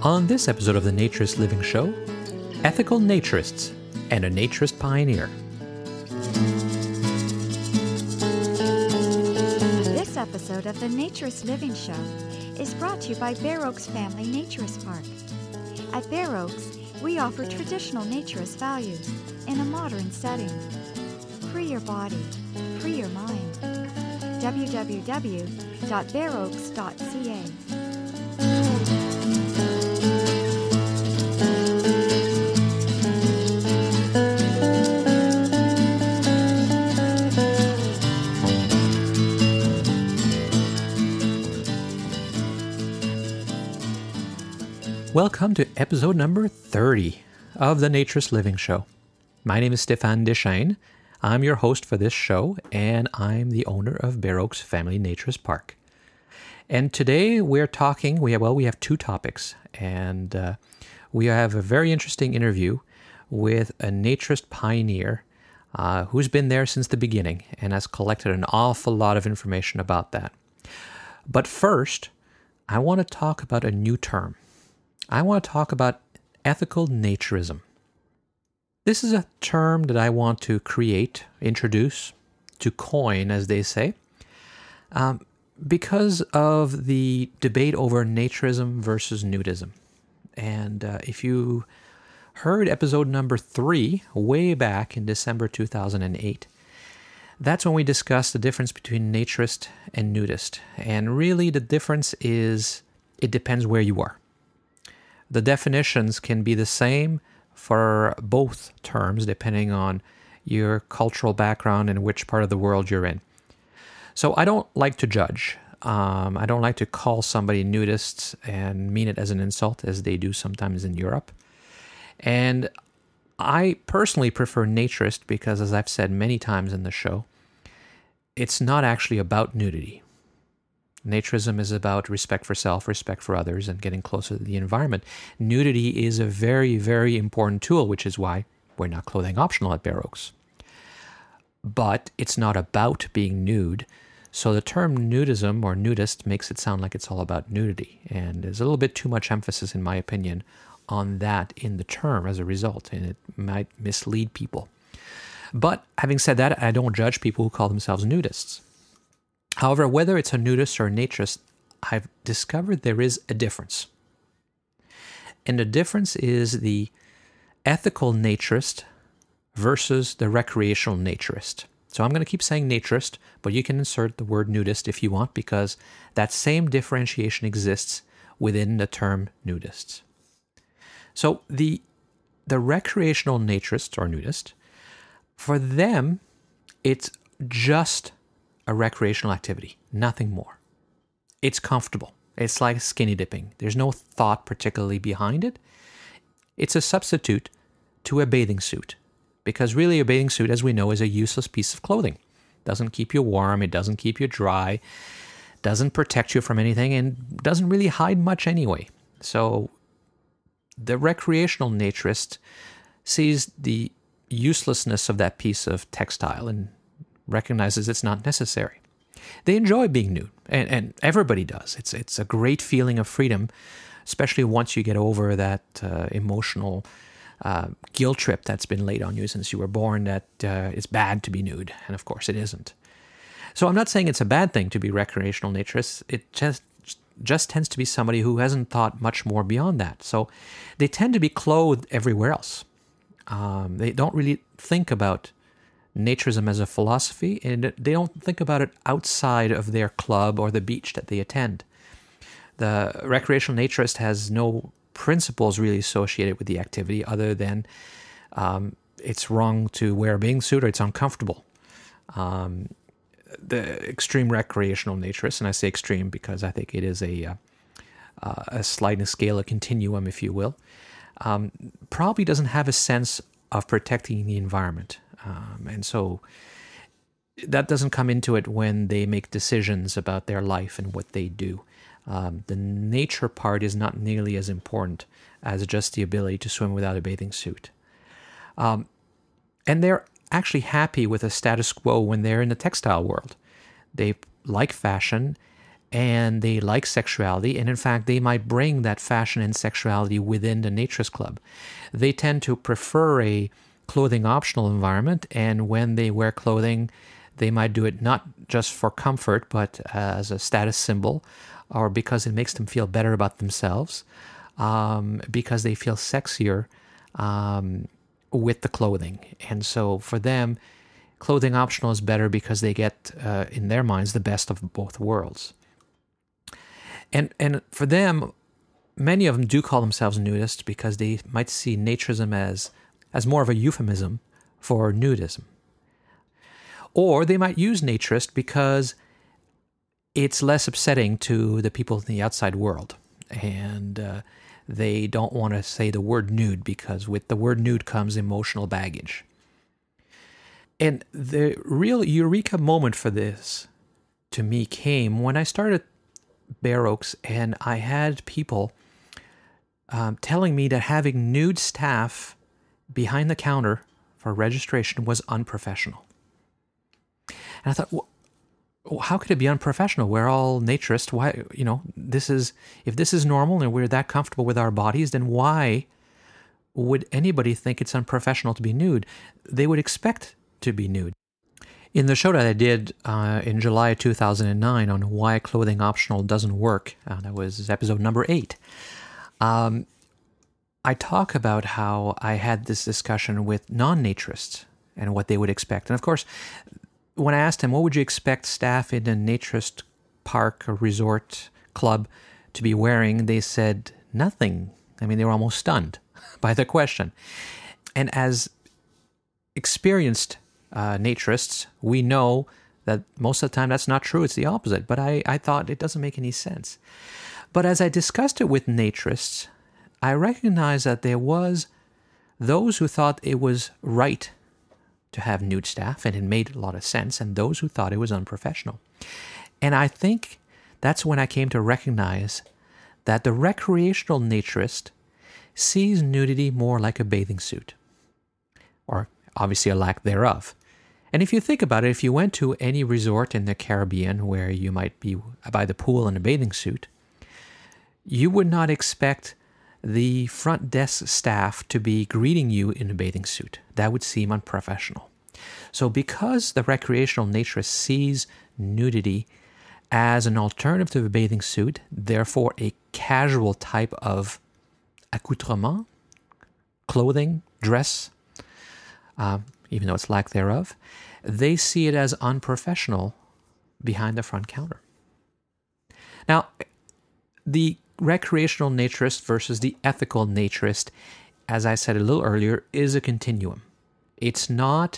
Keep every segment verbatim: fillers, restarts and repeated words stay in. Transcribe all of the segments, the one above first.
On this episode of the Naturist Living Show, ethical naturists and a naturist pioneer. This episode of the Naturist Living Show is brought to you by Bare Oaks Family Naturist Park. At Bare Oaks, we offer traditional naturist values in a modern setting. Free your body, free your mind. w w w dot bare oaks dot c a Welcome to episode number thirty of the Naturist Living Show. My name is Stéphane Deschênes. I'm your host for this show, and I'm the owner of Bare Oaks Family Naturist Park. And today we're talking, we have, well, we have two topics, and uh, we have a very interesting interview with a naturist pioneer uh, who's been there since the beginning and has collected an awful lot of information about that. But first, I want to talk about a new term. I want to talk about ethical naturism. This is a term that I want to create, introduce, to coin, as they say, um, because of the debate over naturism versus nudism. And uh, if you heard episode number three, way back in December two thousand eight, that's when we discussed the difference between naturist and nudist. And really the difference is, it depends where you are. The definitions can be the same for both terms depending on your cultural background and which part of the world you're in. So I don't like to judge. Um, I don't like to call somebody nudists and mean it as an insult, as they do sometimes in Europe. And I personally prefer naturist because, as I've said many times in the show, it's not actually about nudity. Naturism is about respect for self, respect for others, and getting closer to the environment. Nudity is a very, very important tool, which is why we're not clothing optional at Bare Oaks. But it's not about being nude, so the term nudism or nudist makes it sound like it's all about nudity, and there's a little bit too much emphasis, in my opinion, on that in the term as a result, and it might mislead people. But having said that, I don't judge people who call themselves nudists. However, whether it's a nudist or a naturist, I've discovered there is a difference. And the difference is the ethical naturist versus the recreational naturist. So I'm going to keep saying naturist, but you can insert the word nudist if you want, because that same differentiation exists within the term nudists. So the, the recreational naturist or nudist, for them, it's just a recreational activity, nothing more. It's comfortable. It's like skinny dipping. There's no thought particularly behind it. It's a substitute to a bathing suit, because really a bathing suit, as we know, is a useless piece of clothing. It doesn't keep you warm, it doesn't keep you dry, doesn't protect you from anything, and doesn't really hide much anyway. So the recreational naturist sees the uselessness of that piece of textile and recognizes it's not necessary. They enjoy being nude, and, and everybody does. It's it's a great feeling of freedom, especially once you get over that uh, emotional uh, guilt trip that's been laid on you since you were born, that uh, it's bad to be nude, and of course it isn't. So I'm not saying it's a bad thing to be recreational naturist. It just just tends to be somebody who hasn't thought much more beyond that. So they tend to be clothed everywhere else. Um, they don't really think about naturism as a philosophy, and they don't think about it outside of their club or the beach that they attend. The recreational naturist has no principles really associated with the activity other than um, it's wrong to wear a bathing suit or it's uncomfortable. Um, the extreme recreational naturist, and I say extreme because I think it is a, uh, uh, a sliding scale, a continuum, if you will, um, probably doesn't have a sense of protecting the environment. Um, and so that doesn't come into it when they make decisions about their life and what they do. Um, the nature part is not nearly as important as just the ability to swim without a bathing suit. Um, and they're actually happy with a status quo when they're in the textile world. They like fashion, and they like sexuality, and in fact, they might bring that fashion and sexuality within the Naturist Club. They tend to prefer a clothing optional environment, and when they wear clothing, they might do it not just for comfort, but as a status symbol, or because it makes them feel better about themselves, um, because they feel sexier um, with the clothing. And so for them, clothing optional is better because they get, uh, in their minds, the best of both worlds. And and for them, many of them do call themselves nudists because they might see naturism as, as more of a euphemism for nudism. Or they might use naturist because it's less upsetting to the people in the outside world. And uh, they don't want to say the word nude because with the word nude comes emotional baggage. And the real eureka moment for this, to me, came when I started Bare Oaks, and I had people um, telling me that having nude staff behind the counter for registration was unprofessional. And I thought, well, how could it be unprofessional? We're all naturists. Why, you know, this is, if this is normal and we're that comfortable with our bodies, then why would anybody think it's unprofessional to be nude? They would expect to be nude. In the show that I did uh, in July two thousand nine on why clothing optional doesn't work, uh, that was episode number eight, um, I talk about how I had this discussion with non-naturists and what they would expect. And of course, when I asked them, what would you expect staff in a naturist park or resort club to be wearing, they said nothing. I mean, they were almost stunned by the question. And as experienced uh, naturists, we know that most of the time that's not true. It's the opposite. But I, I thought it doesn't make any sense. But as I discussed it with naturists, I recognized that there was those who thought it was right to have nude staff, and it made a lot of sense, and those who thought it was unprofessional. And I think that's when I came to recognize that the recreational naturist sees nudity more like a bathing suit, or obviously a lack thereof. And if you think about it, if you went to any resort in the Caribbean where you might be by the pool in a bathing suit, you would not expect the front desk staff to be greeting you in a bathing suit. That would seem unprofessional. So because the recreational naturist sees nudity as an alternative to a bathing suit, therefore a casual type of accoutrement, clothing, dress, uh, even though it's lack thereof, they see it as unprofessional behind the front counter. Now, the recreational naturist versus the ethical naturist, as I said a little earlier, is a continuum. It's not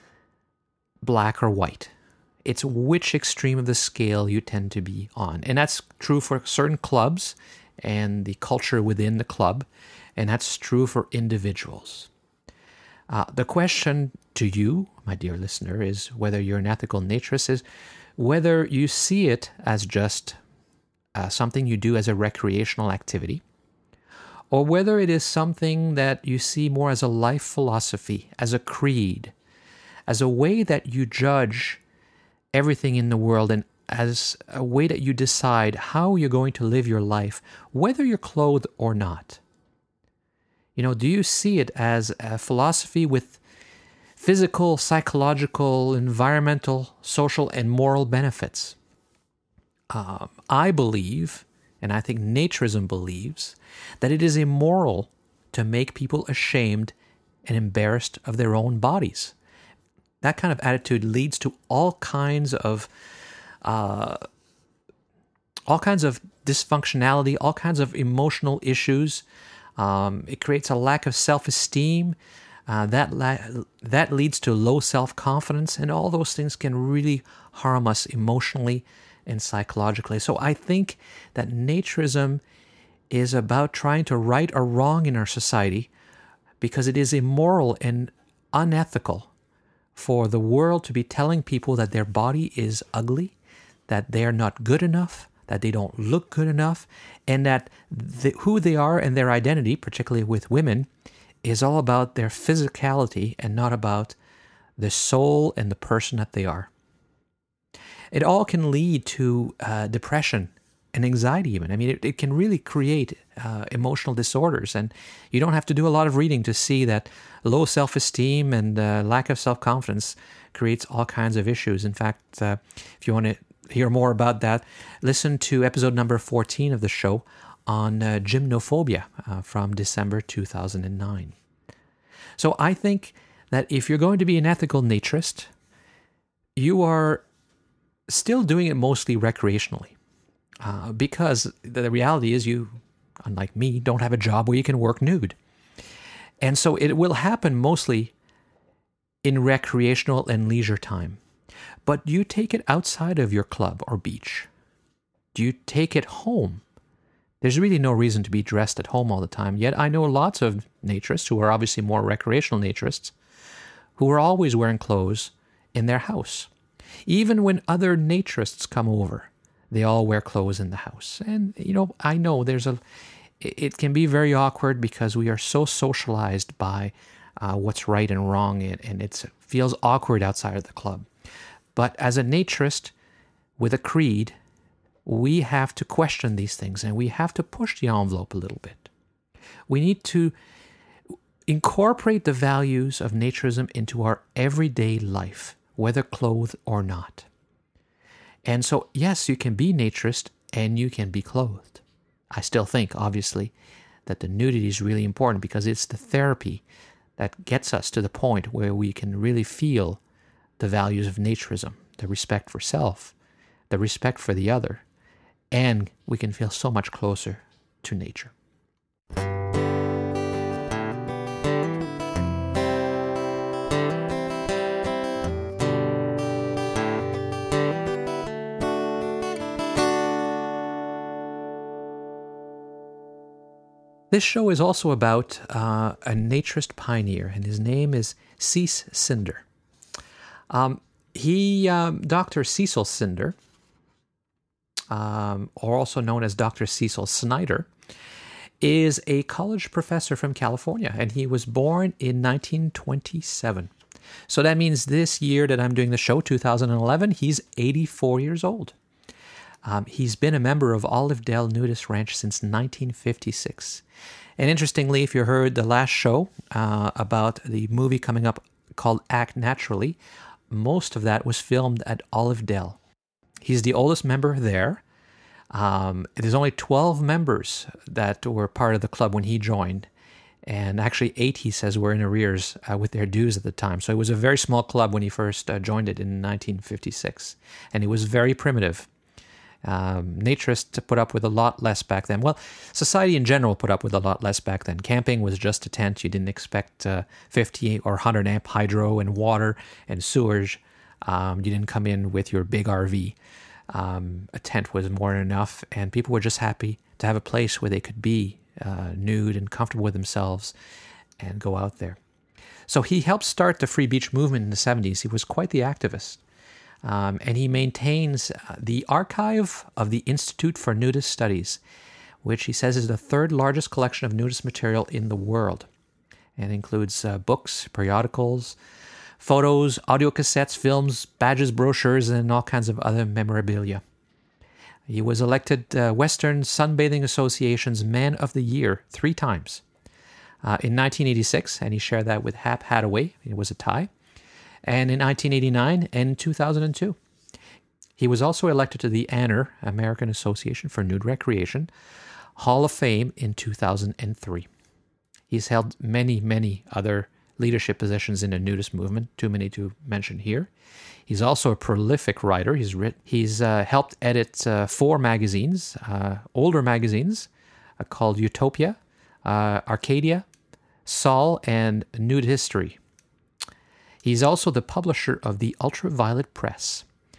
black or white. It's which extreme of the scale you tend to be on. And that's true for certain clubs and the culture within the club, and that's true for individuals. Uh, the question to you, my dear listener, is whether you're an ethical naturist, is whether you see it as just Uh, something you do as a recreational activity, or whether it is something that you see more as a life philosophy, as a creed, as a way that you judge everything in the world, and as a way that you decide how you're going to live your life, whether you're clothed or not. You know, do you see it as a philosophy with physical, psychological, environmental, social, and moral benefits? Um, I believe, and I think naturism believes, that it is immoral to make people ashamed and embarrassed of their own bodies. That kind of attitude leads to all kinds of uh, all kinds of dysfunctionality, all kinds of emotional issues. Um, it creates a lack of self-esteem. Uh, that la- that leads to low self-confidence, and all those things can really harm us emotionally and psychologically. So I think that naturism is about trying to right a wrong in our society, because it is immoral and unethical for the world to be telling people that their body is ugly, that they're not good enough, that they don't look good enough, and that the, who they are and their identity, particularly with women, is all about their physicality and not about the soul and the person that they are. it all can lead to uh, depression and anxiety even. I mean, it, it can really create uh, emotional disorders, and you don't have to do a lot of reading to see that low self-esteem and uh, lack of self-confidence creates all kinds of issues. In fact, uh, if you want to hear more about that, listen to episode number fourteen of the show on uh, gymnophobia uh, from December two thousand nine. So I think that if you're going to be an ethical naturist, you are still doing it mostly recreationally. Uh, because the reality is you, unlike me, don't have a job where you can work nude. And so it will happen mostly in recreational and leisure time. But do you take it outside of your club or beach? Do you take it home? There's really no reason to be dressed at home all the time. Yet I know lots of naturists who are obviously more recreational naturists who are always wearing clothes in their house. Even when other naturists come over, they all wear clothes in the house. And, you know, I know there's a, it can be very awkward because we are so socialized by uh, what's right and wrong, and, and it feels awkward outside of the club. But as a naturist with a creed, we have to question these things, and we have to push the envelope a little bit. We need to incorporate the values of naturism into our everyday life, whether clothed or not. And so, yes, you can be naturist and you can be clothed. I still think, obviously, that the nudity is really important because it's the therapy that gets us to the point where we can really feel the values of naturism, the respect for self, the respect for the other, and we can feel so much closer to nature. This show is also about uh, a naturist pioneer, and his name is Cees Cinder. Um, he, um, Doctor Cecil Cinder, um, or also known as Doctor Cecil Snyder, is a college professor from California, and he was born in nineteen twenty-seven. So that means this year that I'm doing the show, two thousand eleven, he's eighty-four years old. Um, he's been a member of Olive Dell Nudist Ranch since nineteen fifty-six. And interestingly, if you heard the last show uh, about the movie coming up called Act Naturally, most of that was filmed at Olive Dell. He's the oldest member there. Um, there's only twelve members that were part of the club when he joined. And actually eight, he says, were in arrears uh, with their dues at the time. So it was a very small club when he first uh, joined it in nineteen fifty-six. And it was very primitive. Um, naturists put up with a lot less back then. Well, society in general put up with a lot less back then. Camping was just a tent. You didn't expect uh, fifty or one hundred amp hydro and water and sewage. Um, you didn't come in with your big R V. Um, a tent was more than enough, and people were just happy to have a place where they could be uh, nude and comfortable with themselves and go out there. So he helped start the free beach movement in the seventies. He was quite the activist. Um, and he maintains the archive of the Institute for Nudist Studies, which he says is the third largest collection of nudist material in the world. And includes uh, books, periodicals, photos, audio cassettes, films, badges, brochures, and all kinds of other memorabilia. He was elected uh, Western Sunbathing Association's Man of the Year three times. Uh, in nineteen eighty-six, and he shared that with Hap Hadaway. It was a tie. And in nineteen eighty-nine and two thousand two. He was also elected to the A N R, American Association for Nude Recreation, Hall of Fame in two thousand three. He's held many, many other leadership positions in the nudist movement, too many to mention here. He's also a prolific writer. He's writ- He's uh, helped edit uh, four magazines, uh, older magazines, uh, called Utopia, uh, Arcadia, Sol, and Nude History. He's also the publisher of the Ultraviolet Press.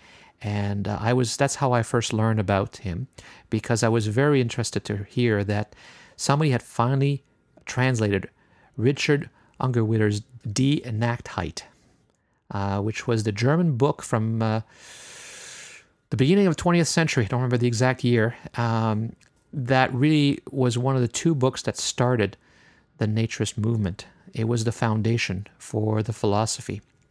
And uh, I was that's how I first learned about him, because I was very interested to hear that somebody had finally translated Richard Ungerwitter's Die Nacktheit, uh, which was the German book from uh, the beginning of the twentieth century. I don't remember the exact year. Um, that really was one of the two books that started the naturist movement. It was the foundation for the philosophy.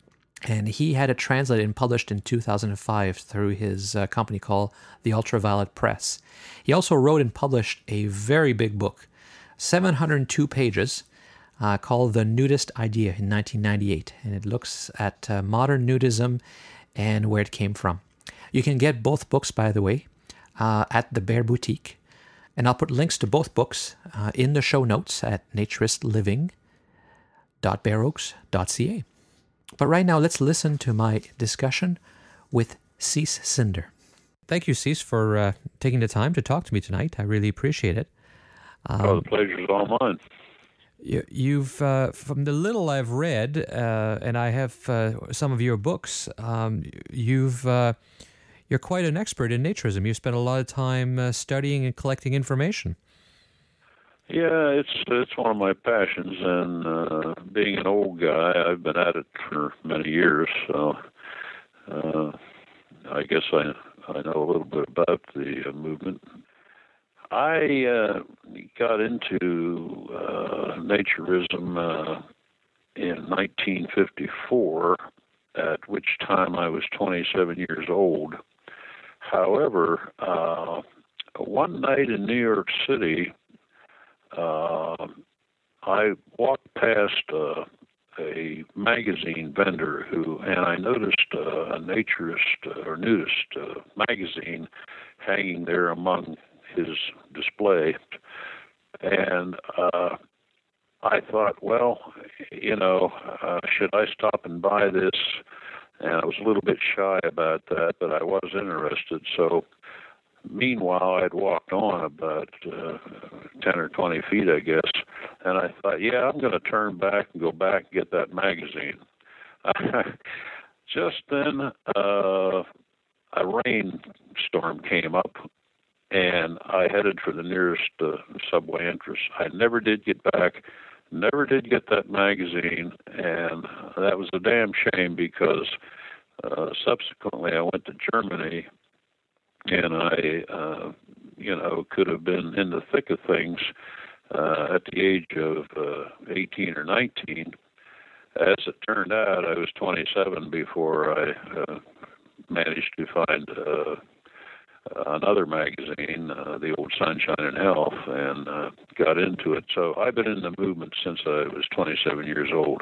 And he had it translated and published in two thousand five through his uh, company called the Ultraviolet Press. He also wrote and published a very big book, seven hundred two pages, uh, called The Nudist Idea in nineteen ninety-eight. And it looks at uh, modern nudism and where it came from. You can get both books, by the way, uh, at the Bear Boutique. And I'll put links to both books uh, in the show notes at naturist living dot bear oaks dot c a. But right now, let's listen to my discussion with Cease Cinder. Thank you, Cease, for uh, taking the time to talk to me tonight. I really appreciate it. Um, oh, the pleasure's all mine. You, you've, uh, from the little I've read, uh, and I have uh, some of your books, um, you've, uh, you're quite an expert in naturism. You spent a lot of time uh, studying and collecting information. Yeah, it's it's one of my passions, and uh, being an old guy, I've been at it for many years, so uh, I guess I I know a little bit about the uh, movement. I uh, got into uh, naturism uh, in nineteen fifty-four, at which time I was twenty-seven years old. However, uh, one night in New York City, Uh, I walked past uh, a magazine vendor who, and I noticed uh, a naturist uh, or nudist uh, magazine hanging there among his display. And uh, I thought, well, you know, uh, should I stop and buy this? And I was a little bit shy about that, but I was interested. So meanwhile, I'd walked on about uh, ten or twenty feet, I guess, and I thought, yeah, I'm going to turn back and go back and get that magazine. Just then, uh, a rainstorm came up, and I headed for the nearest uh, subway entrance. I never did get back, never did get that magazine, and that was a damn shame because uh, subsequently I went to Germany, and I, uh, you know, could have been in the thick of things uh, at the age of uh, eighteen or nineteen. As it turned out, I was twenty-seven before I uh, managed to find uh, another magazine, uh, the old Sunshine and Health, and uh, got into it. So I've been in the movement since I was twenty-seven years old,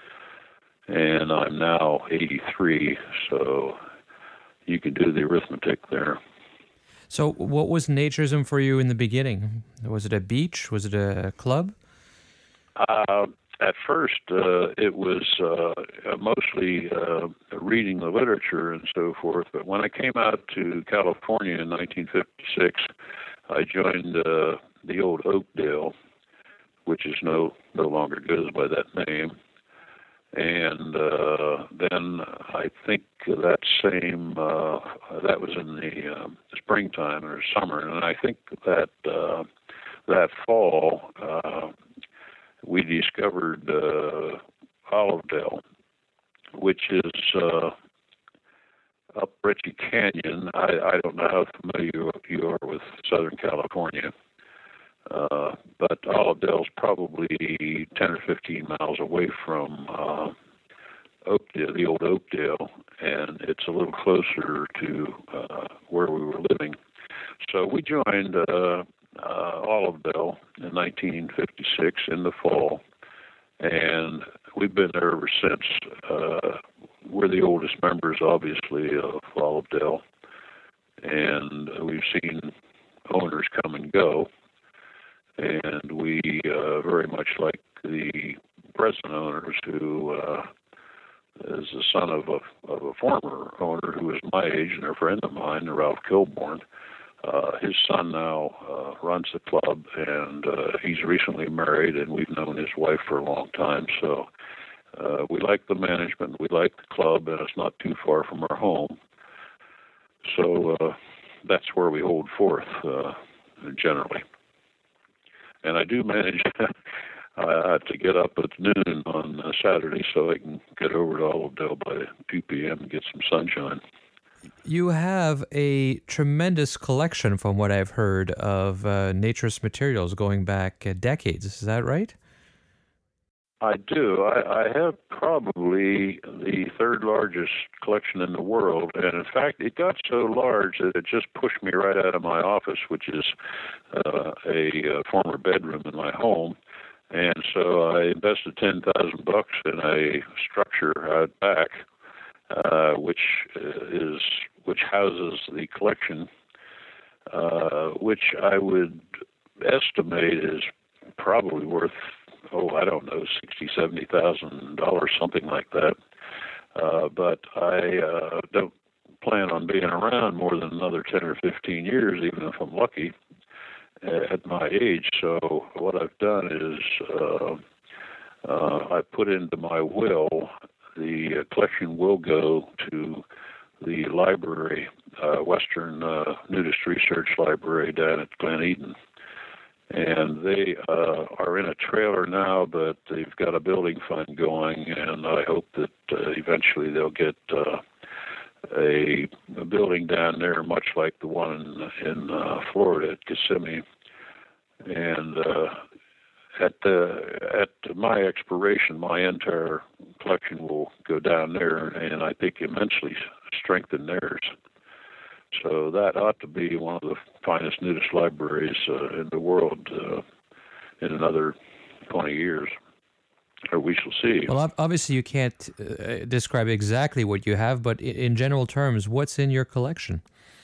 and I'm now eighty-three, so you can do the arithmetic there. So what was naturism for you in the beginning? Was it a beach? Was it a club? Uh, at first, uh, it was uh, mostly uh, reading the literature and so forth. But when I came out to California in nineteen fifty-six, I joined uh, the old Oakdale, which is no, no longer goes by that name. And uh, then I think that same, uh, that was in the uh, springtime or summer, and I think that uh, that fall uh, we discovered uh, Olivedale, which is uh, up Ritchie Canyon. I, I don't know how familiar you are with Southern California. Uh, but Olivedale's probably ten or fifteen miles away from uh, Oakdale, the old Oakdale, and it's a little closer to uh, where we were living. So we joined uh, uh, Olivedale in nineteen fifty-six in the fall, and we've been there ever since. Uh, we're the oldest members, obviously, of Olivedale, and we've seen owners come and go. And we uh, very much like the present owners, who uh, is the son of a, of a former owner who was my age and a friend of mine, Ralph Kilborn. Uh, his son now uh, runs the club, and uh, he's recently married, and we've known his wife for a long time. So uh, we like the management, we like the club, and it's not too far from our home. So uh, that's where we hold forth uh, generally. And I do manage uh, to get up at noon on uh, Saturday so I can get over to Olivedale by two p.m. and get some sunshine. You have a tremendous collection, from what I've heard, of uh, naturist materials going back uh, decades. Is that right? I do. I, I have probably the third largest collection in the world, and in fact, it got so large that it just pushed me right out of my office, which is uh, a, a former bedroom in my home. And so I invested ten thousand bucks in a structure out back, uh, which is which houses the collection, uh, which I would estimate is probably worth, oh, I don't know, sixty, seventy thousand dollars, something like that. Uh, but I uh, don't plan on being around more than another ten or fifteen years, even if I'm lucky at my age. So what I've done is uh, uh, I put into my will the uh, collection will go to the library, uh, Western uh, Nudist Research Library down at Glen Eden. And they uh, are in a trailer now, but they've got a building fund going, and I hope that uh, eventually they'll get uh, a, a building down there, much like the one in, in uh, Florida at Kissimmee. And uh, at the at my expiration, my entire collection will go down there, and I think immensely strengthen theirs. So that ought to be one of the finest nudist libraries uh, in the world uh, in another twenty years, or we shall see. Well, obviously you can't uh, describe exactly what you have, but in general terms, what's in your collection?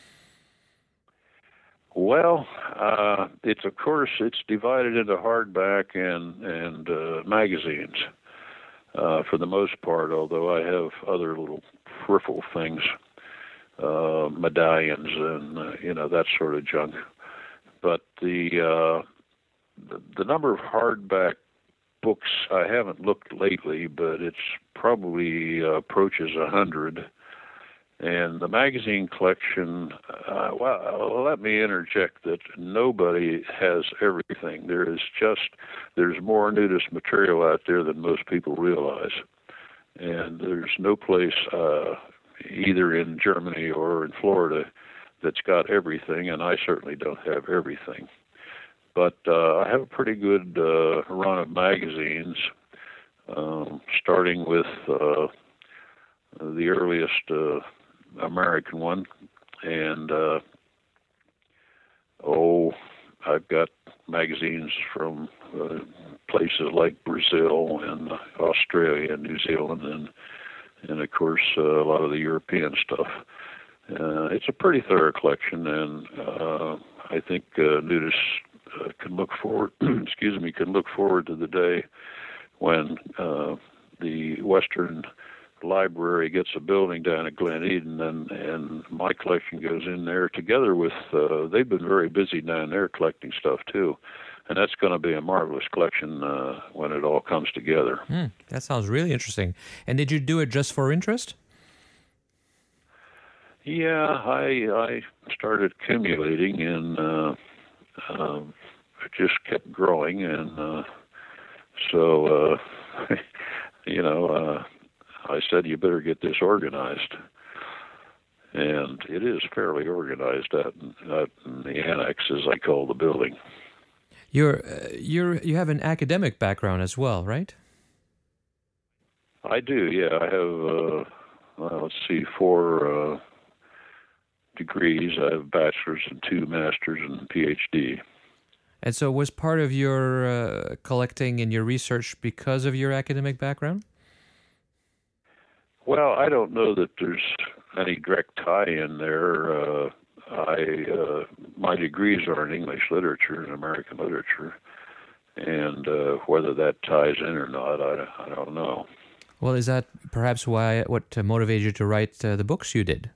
Well, uh, it's of course it's divided into hardback and and uh, magazines uh, for the most part. Although I have other little peripheral things. Uh, medallions and uh, you know, that sort of junk, but the, uh, the the number of hardback books I haven't looked lately, but it's probably uh, approaches a hundred. And the magazine collection, uh, well, let me interject that nobody has everything. There is just there's more nudist material out there than most people realize, and there's no place. Uh, either in Germany or in Florida that's got everything, and I certainly don't have everything. But uh, I have a pretty good uh, run of magazines, um, starting with uh, the earliest uh, American one, and uh, oh, I've got magazines from uh, places like Brazil and Australia and New Zealand and and of course, uh, a lot of the European stuff. Uh, it's a pretty thorough collection, and uh, I think uh, nudists uh, can look forward. excuse me, can look forward to the day when uh, the Western Library gets a building down at Glen Eden, and, and my collection goes in there together with. Uh, they've been very busy down there collecting stuff too. And that's going to be a marvelous collection uh, when it all comes together. Mm, that sounds really interesting. And did you do it just for interest? Yeah, I I started accumulating, and uh, uh, it just kept growing. And uh, so, uh, you know, uh, I said, you better get this organized. And it is fairly organized out in, out in the annex, as I call the building. You're uh, you're you have an academic background as well, right? I do, yeah. I have uh, well, let's see, four uh, degrees. I have a bachelor's and two masters and P H D. And so, was part of your uh, collecting and your research because of your academic background? Well, I don't know that there's any direct tie in there. Uh, I uh, my degrees are in English literature and American literature, and uh, whether that ties in or not, I, I don't know. Well, is that perhaps why what motivated you to write uh, the books you did?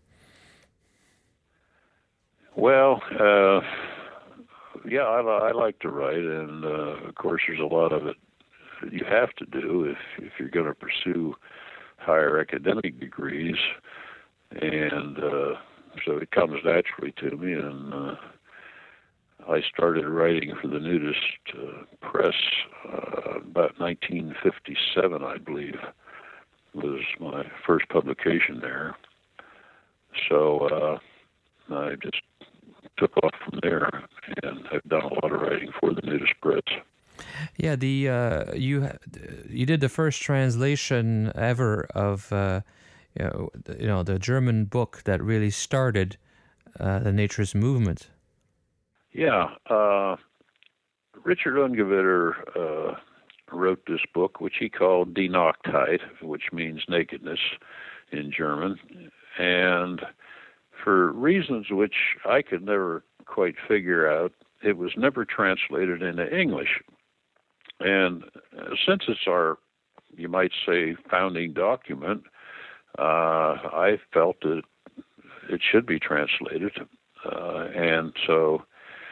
Well, uh, yeah, I, I like to write, and uh, of course, there's a lot of it you have to do if if you're going to pursue higher academic degrees, and uh, so it comes naturally to me, and uh, I started writing for the Nudist uh, Press uh, about nineteen fifty-seven, I believe, was my first publication there. So uh, I just took off from there, and I've done a lot of writing for the Nudist Press. Yeah, the uh, you you did the first translation ever of uh, you know, you know the German book that really started uh, the naturist movement. Yeah, uh, Richard Ungewitter uh, wrote this book, which he called Die Nacktheit, which means nakedness in German, and for reasons which I could never quite figure out, it was never translated into English. And uh, since it's our, you might say, founding document, uh, I felt that it should be translated. Uh, and so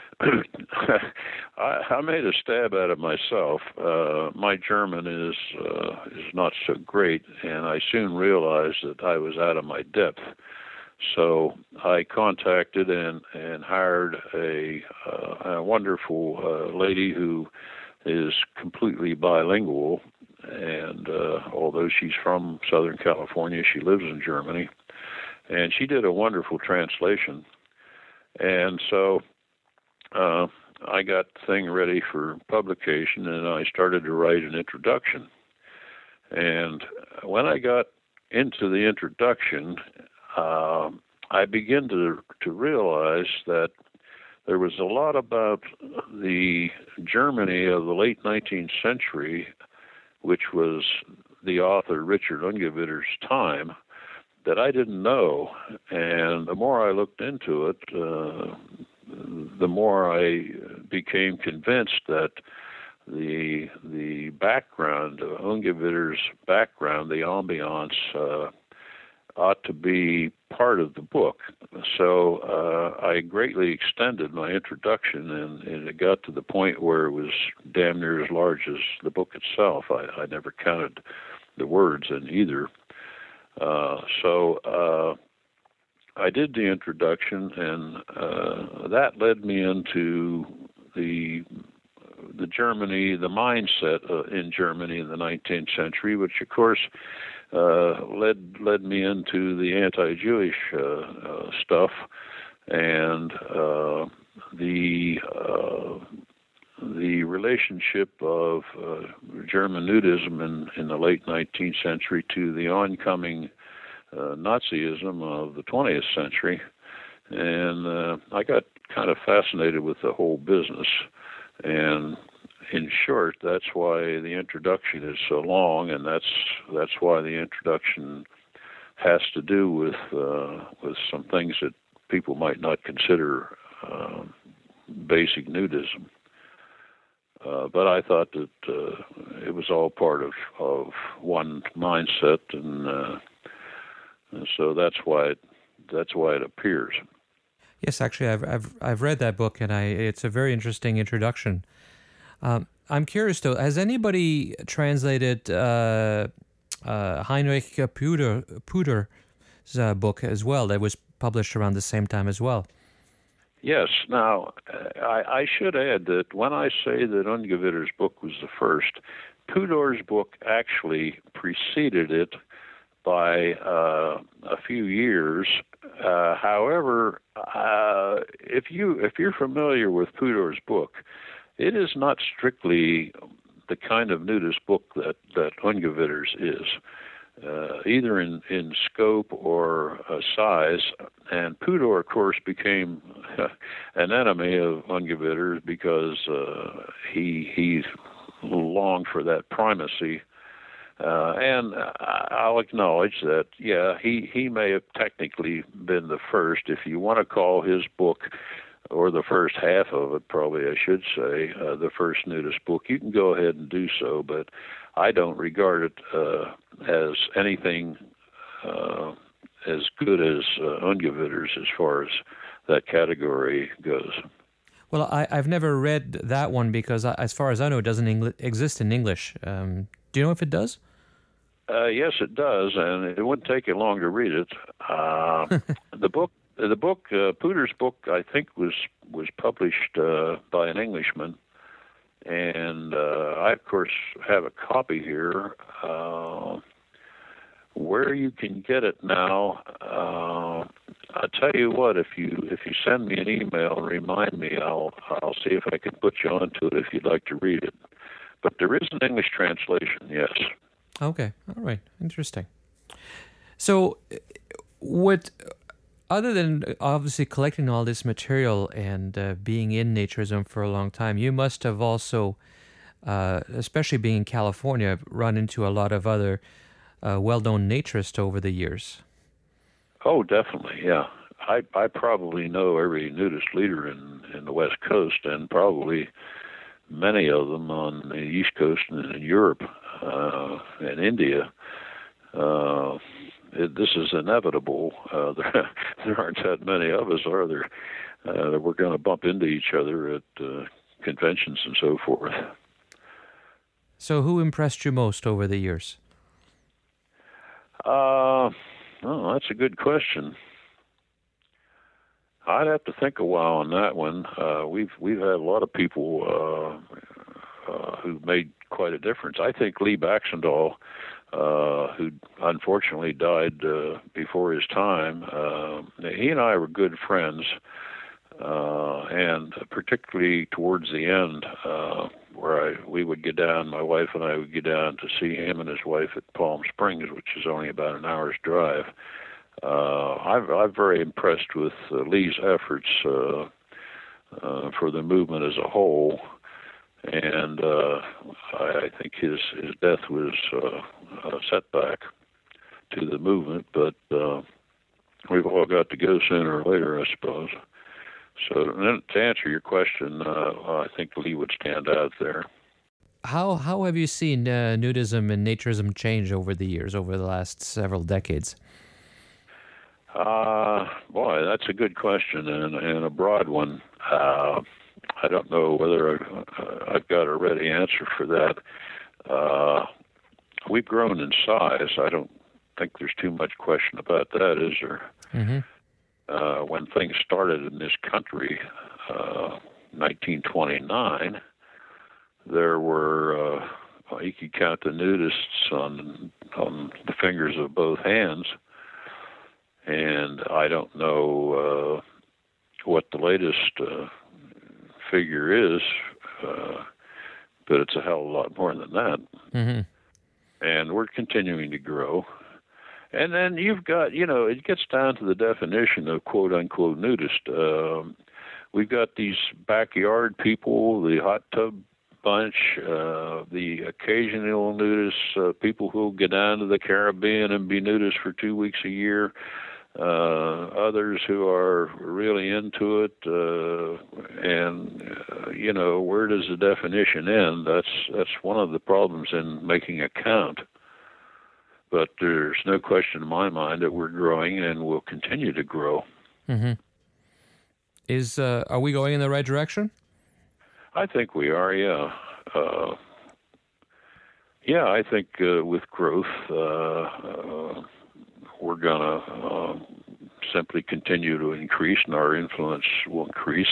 I, I made a stab at it myself. Uh, my German is uh, is not so great, and I soon realized that I was out of my depth. So I contacted and, and hired a, uh, a wonderful uh, lady who is completely bilingual, and uh, although she's from Southern California, she lives in Germany, and she did a wonderful translation. And so uh, I got the thing ready for publication, and I started to write an introduction. And when I got into the introduction, uh, I began to to realize that there was a lot about the Germany of the late nineteenth century, which was the author Richard Ungewitter's time, that I didn't know. And the more I looked into it, uh, the more I became convinced that the the background, Ungewitter's background, the ambiance, uh, ought to be part of the book. So uh, I greatly extended my introduction, and, and it got to the point where it was damn near as large as the book itself. I, I never counted the words in either. Uh, so uh, I did the introduction, and uh, that led me into the the Germany, the mindset uh, in Germany in the nineteenth century, which of course uh, led led me into the anti-Jewish uh, uh, stuff and uh, the uh, the relationship of uh, German nudism in, in the late nineteenth century to the oncoming uh, Nazism of the twentieth century. And uh, I got kind of fascinated with the whole business. And in short, that's why the introduction is so long, and that's that's why the introduction has to do with uh, with some things that people might not consider uh, basic nudism. Uh, but I thought that uh, it was all part of, of one mindset, and, uh, and so that's why it, that's why it appears. Yes, actually, I've I've I've read that book, and I it's a very interesting introduction. Um, I'm curious though, has anybody translated uh, uh, Heinrich Puder, Puder's uh, book as well? That was published around the same time as well. Yes. Now, I, I should add that when I say that Ungewitter's book was the first, Puder's book actually preceded it by uh, a few years. Uh, however, uh, if you if you're familiar with Puder's book, it is not strictly the kind of nudist book that that Ungewitter's is, uh, either in, in scope or uh, size. And Puder, of course, became uh, an enemy of Ungewitter's because uh, he he longed for that primacy. Uh, and I'll acknowledge that, yeah, he, he may have technically been the first, if you want to call his book, or the first half of it, probably I should say, uh, the first nudist book. You can go ahead and do so, but I don't regard it uh, as anything uh, as good as uh, Ungewitter's as far as that category goes. Well, I, I've never read that one because, I, as far as I know, it doesn't Engl- exist in English. Um, do you know if it does? Uh, yes, it does, and it wouldn't take you long to read it. Uh, the book, the book, uh, Puder's book, I think was was published uh, by an Englishman, and uh, I, of course, have a copy here. Uh, where you can get it now, uh, I'll tell you what. If you if you send me an email and remind me, I'll I'll see if I can put you onto it if you'd like to read it. But there is an English translation, yes. Okay, all right, interesting. So, what, other than obviously collecting all this material and uh, being in naturism for a long time, you must have also, uh, especially being in California, run into a lot of other uh, well-known naturists over the years. Oh, definitely, yeah. I I probably know every nudist leader in, in the West Coast, and probably many of them on the East Coast and in Europe uh, and India. Uh, it, this is inevitable. Uh, there, there aren't that many of us, are there? Uh, we're going to bump into each other at uh, conventions and so forth. So who impressed you most over the years? Uh, oh, that's a good question. I'd have to think a while on that one. Uh, we've we've had a lot of people uh, uh, who've made quite a difference. I think Lee Baxendall, uh, who unfortunately died uh, before his time, uh, he and I were good friends, uh, and particularly towards the end, uh, where I we would get down, my wife and I would get down to see him and his wife at Palm Springs, which is only about an hour's drive. Uh, I'm, I'm very impressed with uh, Lee's efforts uh, uh, for the movement as a whole, and uh, I, I think his, his death was uh, a setback to the movement, but uh, we've all got to go sooner or later, I suppose. So then to answer your question, uh, I think Lee would stand out there. How how have you seen uh, nudism and naturism change over the years, over the last several decades? Uh, boy, that's a good question and, and a broad one. Uh, I don't know whether I, I've got a ready answer for that. Uh, we've grown in size. I don't think there's too much question about that, is there? Mm-hmm. Uh, when things started in this country, uh, nineteen twenty-nine, there were, uh, you could count the nudists on on the fingers of both hands. And I don't know uh, what the latest uh, figure is, uh, but it's a hell of a lot more than that. Mm-hmm. And we're continuing to grow. And then you've got, you know, it gets down to the definition of quote-unquote nudist. Um, we've got these backyard people, the hot tub bunch, uh, the occasional nudists, uh, people who get down to the Caribbean and be nudists for two weeks a year. Uh, others who are really into it, uh, and uh, you know, where does the definition end? That's that's one of the problems in making a count. But there's no question in my mind that we're growing and will continue to grow. Mm-hmm. Is uh, are we going in the right direction? I think we are. Yeah. Uh, yeah, I think uh, with growth. Uh, uh, We're going to uh, simply continue to increase, and our influence will increase,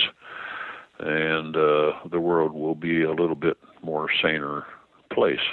and uh, the world will be a little bit more saner place.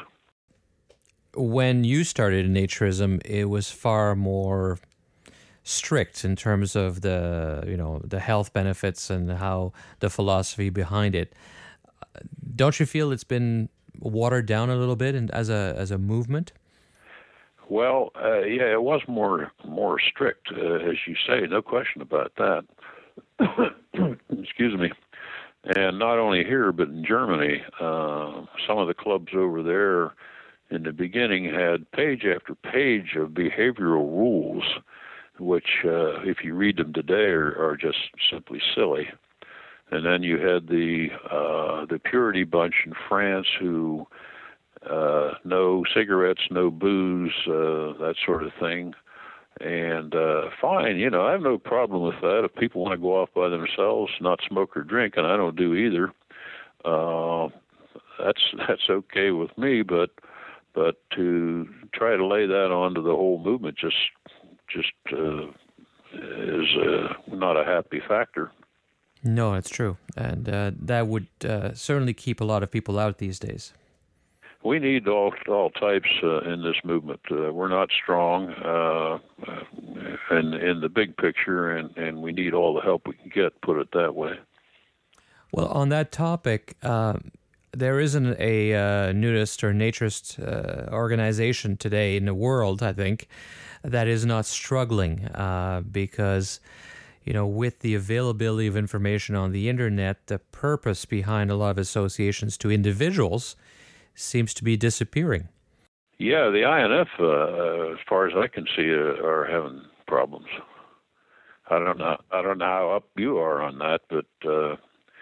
When you started in naturism, it was far more strict in terms of the, you know, the health benefits and how the philosophy behind it. Don't you feel it's been watered down a little bit and as a as a movement? Well, uh, yeah, it was more more strict, uh, as you say, no question about that. Excuse me. And not only here, but in Germany, uh, some of the clubs over there in the beginning had page after page of behavioral rules, which, uh, if you read them today, are, are just simply silly. And then you had the uh, the Purity bunch in France who uh, no cigarettes, no booze, uh, that sort of thing. And uh, fine, you know, I have no problem with that. If people want to go off by themselves, not smoke or drink, and I don't do either, uh, that's that's okay with me. But but to try to lay that onto the whole movement just just uh, is uh, not a happy factor. No, it's true, and uh, that would uh, certainly keep a lot of people out these days. We need all all types uh, in this movement. Uh, we're not strong uh, in in the big picture, and, and we need all the help we can get. Put it that way. Well, on that topic, uh, there isn't a uh, nudist or naturist uh, organization today in the world, I think, that is not struggling uh, because, you know, with the availability of information on the internet, the purpose behind a lot of associations to individuals seems to be disappearing. Yeah, the I N F, uh, as far as I can see, uh, are having problems. I don't know. I don't know how up you are on that, but uh,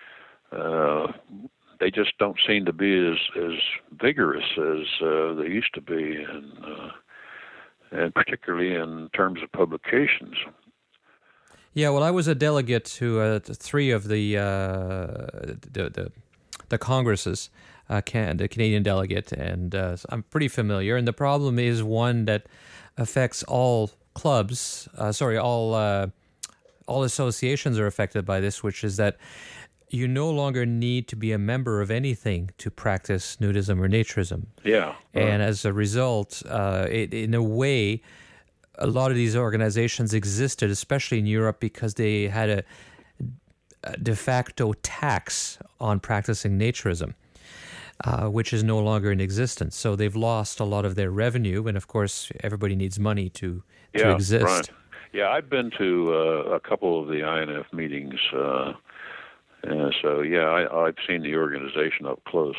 uh, they just don't seem to be as as vigorous as uh, they used to be, and uh, and particularly in terms of publications. Yeah, well, I was a delegate to uh, three of the uh, the, the the congresses, uh, can, the Canadian delegate, and uh, I'm pretty familiar. And the problem is one that affects all clubs. Uh, sorry, all uh, all associations are affected by this, which is that you no longer need to be a member of anything to practice nudism or naturism. Yeah, and as a result, uh, it, in a way, a lot of these organizations existed, especially in Europe, because they had a, a de facto tax on practicing naturism, uh, which is no longer in existence. So they've lost a lot of their revenue, and of course, everybody needs money to, to yeah, exist. Right. Yeah, I've been to uh, a couple of the I N F meetings, uh, and so yeah, I, I've seen the organization up close,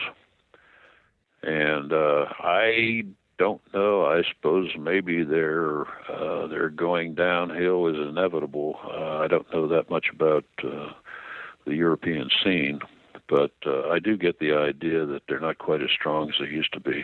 and uh, I. don't know. I suppose maybe they're uh, they're going downhill is inevitable. Uh, I don't know that much about uh, the European scene, but uh, I do get the idea that they're not quite as strong as they used to be.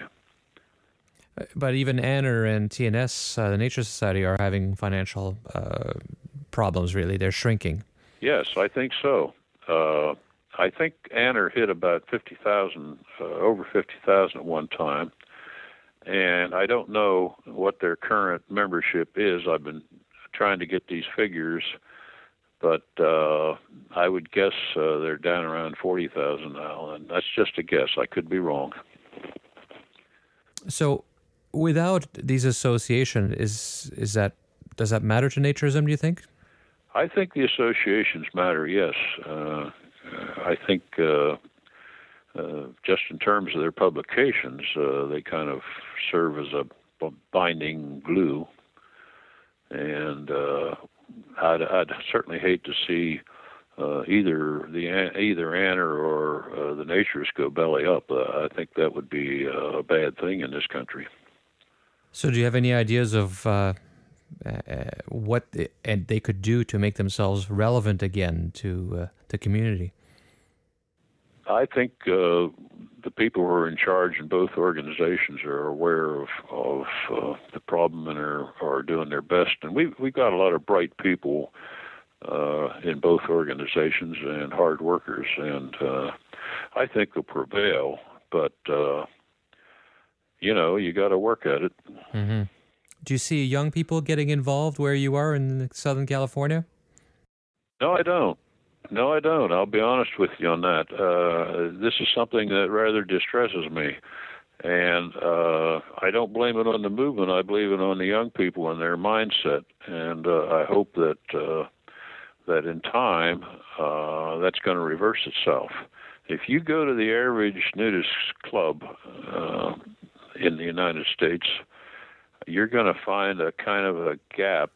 But even A N R and T N S, uh, the Nature Society, are having financial uh, problems, really. They're shrinking. Yes, I think so. Uh, I think A N R hit about fifty thousand, uh, over fifty thousand at one time. And I don't know what their current membership is. I've been trying to get these figures, but uh, I would guess uh, they're down around forty thousand now, and that's just a guess. I could be wrong. So, without these associations, is is that does that matter to naturism, do you think? I think the associations matter, yes. Uh, I think... Uh, Uh, just in terms of their publications, uh, they kind of serve as a binding glue. And uh, I'd, I'd certainly hate to see uh, either the either A N R or uh, the Naturists go belly up. Uh, I think that would be a bad thing in this country. So, do you have any ideas of uh, uh, what the, and they could do to make themselves relevant again to uh, the community? I think uh, the people who are in charge in both organizations are aware of, of uh, the problem and are, are doing their best. And we we got a lot of bright people uh, in both organizations and hard workers, and uh, I think they'll prevail. But uh, you know, you got to work at it. Mm-hmm. Do you see young people getting involved where you are in Southern California? No, I don't. No, I don't. I'll be honest with you on that. Uh, this is something that rather distresses me. And uh, I don't blame it on the movement. I believe it on the young people and their mindset. And uh, I hope that uh, that in time, uh, that's going to reverse itself. If you go to the average nudist club uh, in the United States, you're going to find a kind of a gap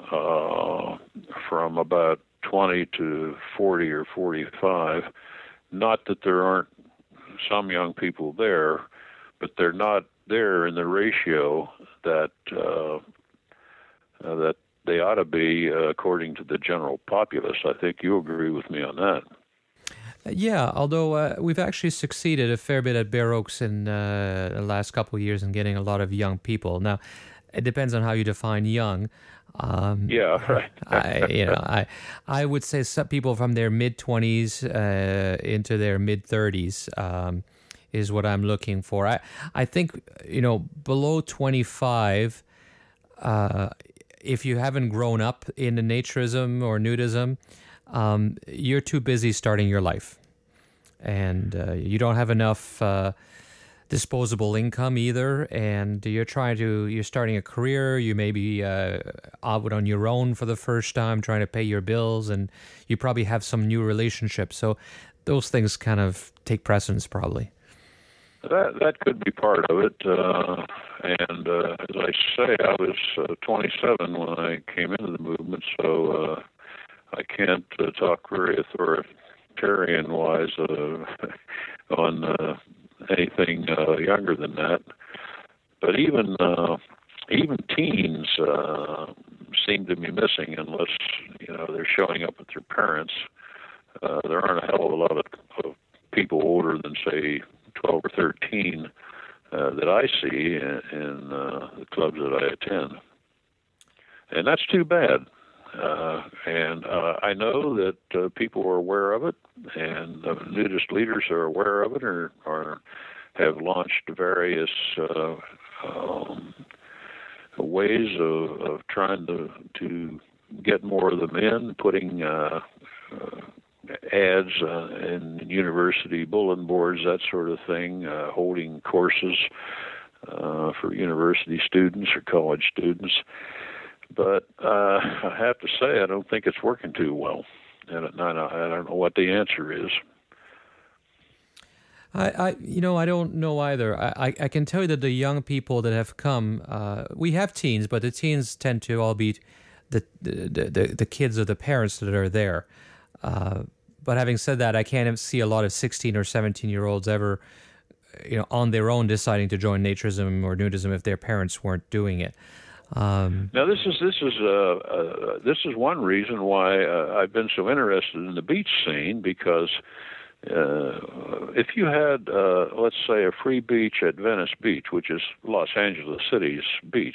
uh, from about twenty to forty or forty-five. Not that there aren't some young people there, but they're not there in the ratio that uh, uh, that they ought to be uh, according to the general populace. I think you agree with me on that. Yeah, although uh, we've actually succeeded a fair bit at Bare Oaks in uh, the last couple of years in getting a lot of young people. Now, it depends on how you define young. Um, yeah, right. I, you know, I I would say some people from their mid twenties uh, into their mid thirties um, is what I'm looking for. I I think you know below twenty-five, uh, if you haven't grown up into naturism or nudism, um, you're too busy starting your life, and uh, you don't have enough Uh, disposable income either, and you're trying to you're starting a career. You may be uh, out on your own for the first time, trying to pay your bills, and you probably have some new relationships. So those things kind of take precedence, probably. That that could be part of it. Uh, and uh, as I say, I was uh, twenty-seven when I came into the movement, so uh, I can't uh, talk very authoritarian-wise uh, on uh, anything uh, younger than that. But even uh, even teens uh, seem to be missing unless you know they're showing up with their parents. Uh, there aren't a hell of a lot of, of people older than say twelve or thirteen uh, that I see in, in uh, the clubs that I attend, and that's too bad. Uh, and uh, I know that uh, people are aware of it, and uh, nudist leaders are aware of it, or, or have launched various uh, um, ways of, of trying to to get more of them in, putting uh, uh, ads uh, in university bulletin boards, that sort of thing, uh, holding courses uh, for university students or college students. But uh, I have to say, I don't think it's working too well, and I don't know what the answer is. I, I, you know, I don't know either. I, I can tell you that the young people that have come, uh, we have teens, but the teens tend to all be the the, the, the kids of the parents that are there. Uh, but having said that, I can't see a lot of sixteen or seventeen year olds ever, you know, on their own deciding to join naturism or nudism if their parents weren't doing it. Um, now, this is this is uh, uh, this is one reason why uh, I've been so interested in the beach scene, because uh, if you had, uh, let's say, a free beach at Venice Beach, which is Los Angeles City's beach,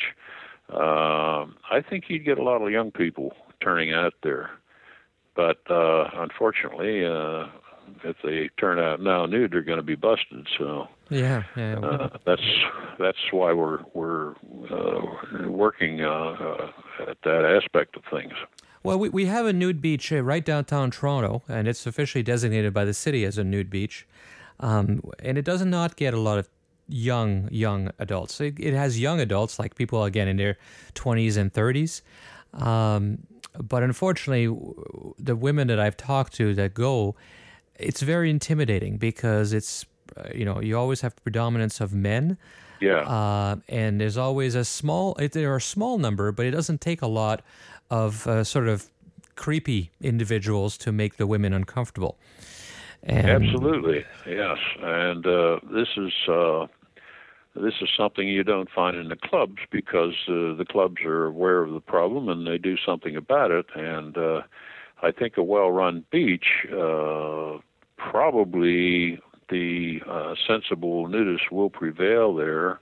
uh, I think you'd get a lot of young people turning out there. But uh, unfortunately, uh, if they turn out now nude, they're going to be busted. So yeah, yeah. Uh, that's that's why we're we're uh, working uh, uh, at that aspect of things. Well, we we have a nude beach uh, right downtown Toronto, and it's officially designated by the city as a nude beach, um, and it does not get a lot of young young adults. It, it has young adults, like people again in their twenties and thirties. Um, but unfortunately, the women that I've talked to that go, it's very intimidating because it's, uh, you know, you always have predominance of men. Yeah. Uh, and there's always a small, it, there are a small number, but it doesn't take a lot of uh, sort of creepy individuals to make the women uncomfortable. And absolutely, yes. And uh, this is uh, this is something you don't find in the clubs, because uh, the clubs are aware of the problem and they do something about it. And uh, I think a well-run beach, uh, probably the uh, sensible nudists will prevail there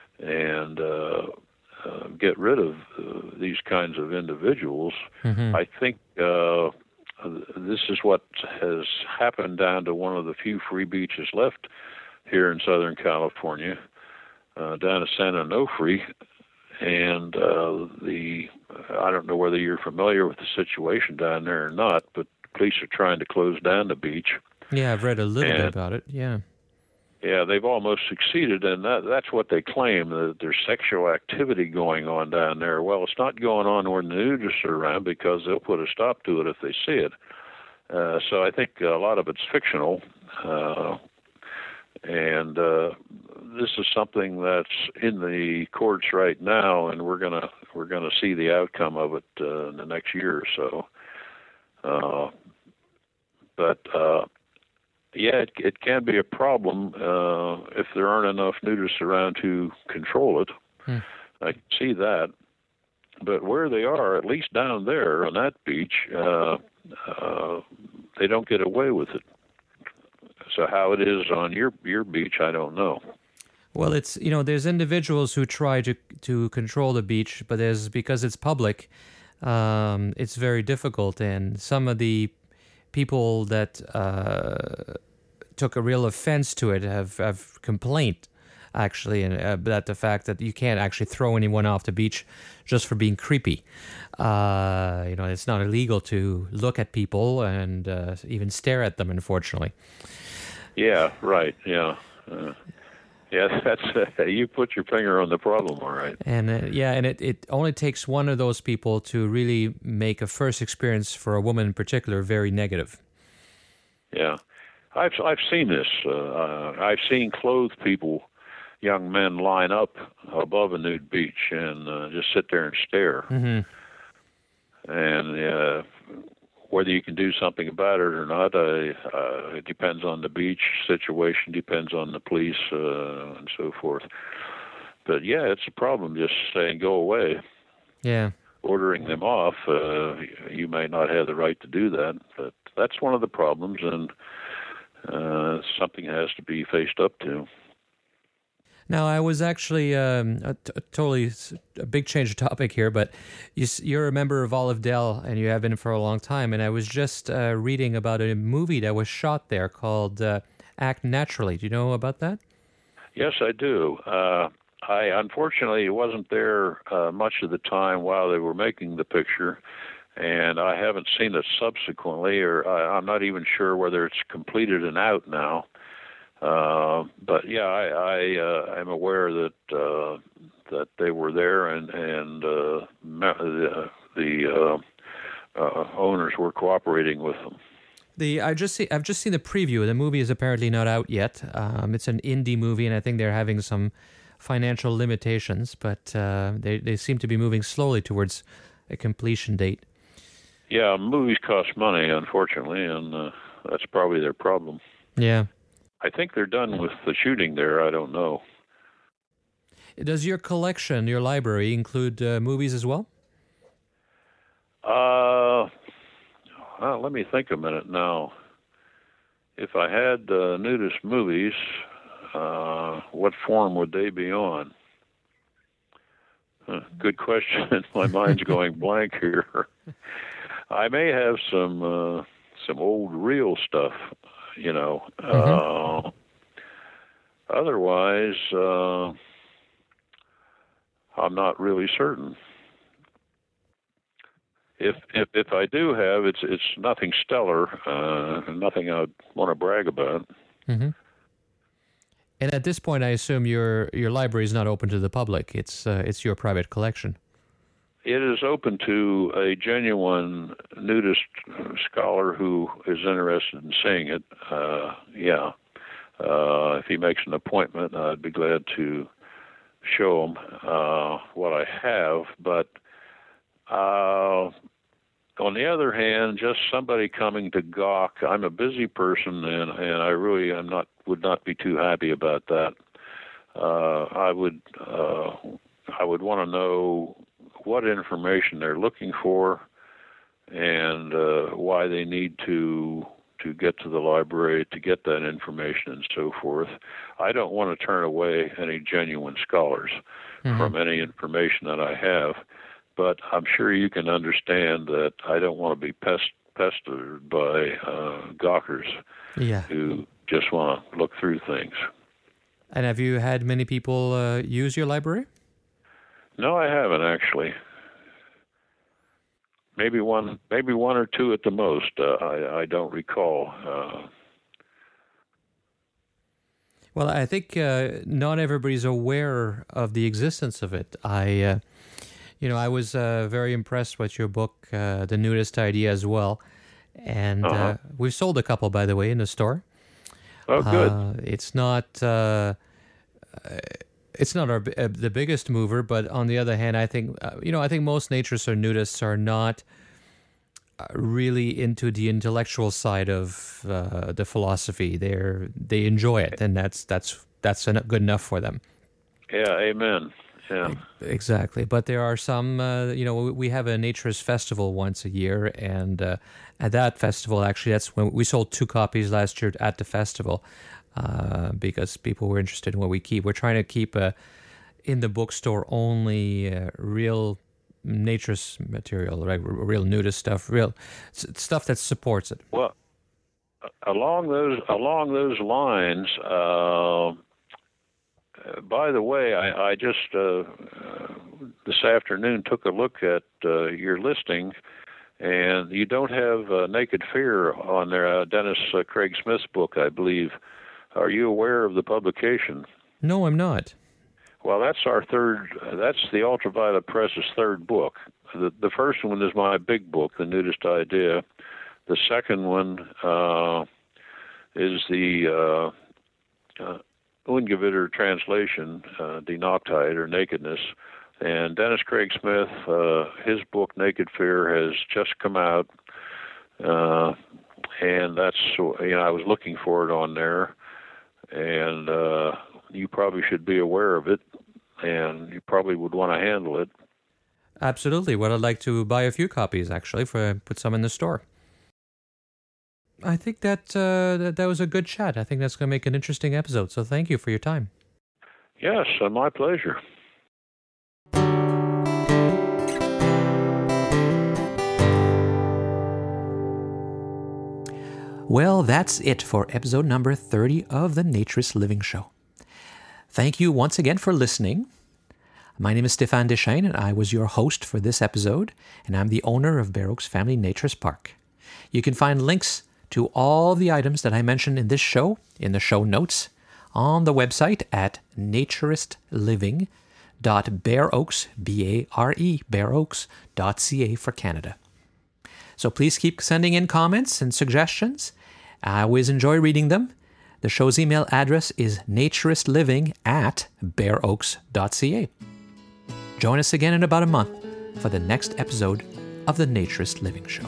and uh, uh, get rid of uh, these kinds of individuals. Mm-hmm. I think uh, this is what has happened down to one of the few free beaches left here in Southern California, uh, down to San Onofre. And uh, the I don't know whether you're familiar with the situation down there or not, but police are trying to close down the beach. Yeah, I've read a little and, bit about it, yeah. Yeah, they've almost succeeded, and that, that's what they claim, that there's sexual activity going on down there. Well, it's not going on when the nudists are around, because they'll put a stop to it if they see it. Uh, so I think a lot of it's fictional, uh, and uh, this is something that's in the courts right now, and we're gonna we're gonna see the outcome of it uh, in the next year or so. Uh, but uh, yeah, it, it can be a problem uh, if there aren't enough nudists around to control it. Hmm. I can see that. But where they are, at least down there on that beach, uh, uh, they don't get away with it. So how it is on your your beach, I don't know. Well, it's, you know, there's individuals who try to to control the beach, but there's, because it's public, um, it's very difficult. And some of the people that uh, took a real offense to it have, have complained, actually, and uh, about the fact that you can't actually throw anyone off the beach just for being creepy. Uh, you know, it's not illegal to look at people and uh, even stare at them, unfortunately. Yeah, right, yeah. Uh, yeah, that's uh, you put your finger on the problem, all right. And uh, yeah, and it, it only takes one of those people to really make a first experience for a woman in particular very negative. Yeah. I've I've seen this. Uh, I've seen clothed people, young men, line up above a nude beach and uh, just sit there and stare. Mm-hmm. And uh, whether you can do something about it or not, uh, uh, it depends on the beach situation, depends on the police, uh, and so forth. But yeah, it's a problem just saying go away. Yeah. Ordering them off, uh, you may not have the right to do that, but that's one of the problems, and uh, something has to be faced up to. Now, I was actually um, a, t- a totally a big change of topic here, but you, you're a member of Olive Dell, and you have been for a long time. And I was just uh, reading about a movie that was shot there called uh, Act Naturally. Do you know about that? Yes, I do. Uh, I unfortunately wasn't there uh, much of the time while they were making the picture, and I haven't seen it subsequently, or I, I'm not even sure whether it's completed and out now. Uh, but yeah, I, I uh, am aware that uh, that they were there, and and uh, the, the uh, uh, owners were cooperating with them. The I just see I've just seen the preview. The movie is apparently not out yet. Um, it's an indie movie, and I think they're having some financial limitations, but uh, they they seem to be moving slowly towards a completion date. Yeah, movies cost money, unfortunately, and uh, that's probably their problem. Yeah. I think they're done with the shooting there. I don't know. Does your collection, your library, include uh, movies as well? Uh, well, let me think a minute now. If I had uh, nudist movies, uh, what form would they be on? Huh, good question. My mind's going blank here. I may have some uh, some old reel stuff. You know, mm-hmm. uh, otherwise, uh, I'm not really certain. If if if I do have, it's it's nothing stellar, uh, nothing I'd want to brag about. Mm-hmm. And at this point, I assume your your library is not open to the public. It's uh, it's your private collection. It is open to a genuine nudist scholar who is interested in seeing it. Uh, yeah. Uh, if he makes an appointment, I'd be glad to show him uh, what I have. But uh, on the other hand, just somebody coming to gawk, I'm a busy person, and, and I really am not would not be too happy about that. Uh, I would uh, I would want to know what information they're looking for, and uh, why they need to to get to the library to get that information and so forth. I don't want to turn away any genuine scholars mm-hmm. from any information that I have, but I'm sure you can understand that I don't want to be pest, pestered by uh, gawkers yeah. who just want to look through things. And have you had many people uh, use your library? No, I haven't actually. Maybe one, maybe one or two at the most. Uh, I, I don't recall. Uh, well, I think uh, not everybody's aware of the existence of it. I, uh, you know, I was uh, very impressed with your book, uh, The Nudist Idea, as well, and uh-huh. uh, we've sold a couple, by the way, in the store. Oh, good. Uh, it's not. Uh, It's not our uh, the biggest mover, but on the other hand, I think uh, you know I think most naturists or nudists are not uh, really into the intellectual side of uh, the philosophy. They're they enjoy it, and that's that's that's good enough for them. Yeah, amen. Yeah, exactly. But there are some. Uh, you know, we have a naturist festival once a year, and uh, at that festival, actually, that's when we sold two copies last year at the festival. Uh, because people were interested in what we keep. We're trying to keep uh, in the bookstore only uh, real naturist material, right? R- real nudist stuff, real s- stuff that supports it. Well, along those along those lines. Uh, by the way, I, I just uh, uh, this afternoon took a look at uh, your listing, and you don't have uh, Naked Fear on there. Uh, Dennis uh, Craig Smith's book, I believe. Are you aware of the publication? No, I'm not. Well, that's our third, uh, that's the Ultraviolet Press's third book. The, the first one is my big book, The Nudist Idea. The second one uh, is the uh, uh, Ungewitter translation, uh, Die Nacktheit, or Nakedness. And Dennis Craig Smith, uh, his book Naked Fear has just come out, uh, and that's, you know, I was looking for it on there, and uh, you probably should be aware of it, and you probably would want to handle it. Absolutely. Well, I'd like to buy a few copies, actually, for put some in the store. I think that, uh, that that was a good chat. I think that's going to make an interesting episode, so thank you for your time. Yes, uh, my pleasure. Well, that's it for episode number thirty of the Naturist Living Show. Thank you once again for listening. My name is Stéphane Deschênes, and I was your host for this episode, and I'm the owner of Bear Oaks Family Naturist Park. You can find links to all the items that I mentioned in this show in the show notes on the website at naturist living dot bare oaks, B A R E, bare oaks dot C A for Canada. So please keep sending in comments and suggestions. I always enjoy reading them. The show's email address is naturistliving at bare oaks dot C A. Join us again in about a month for the next episode of the Naturist Living Show.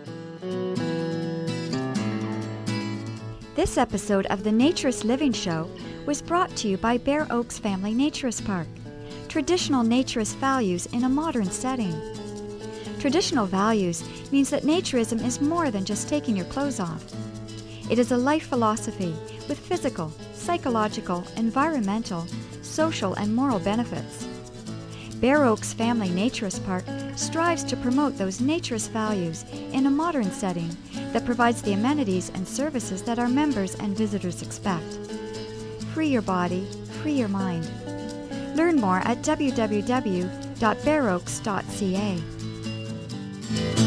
This episode of the Naturist Living Show was brought to you by Bear Oaks Family Naturist Park. Traditional naturist values in a modern setting. Traditional values means that naturism is more than just taking your clothes off. It is a life philosophy with physical, psychological, environmental, social, and moral benefits. Bear Oaks Family Naturist Park strives to promote those naturist values in a modern setting that provides the amenities and services that our members and visitors expect. Free your body, free your mind. Learn more at w w w dot bare oaks dot c a.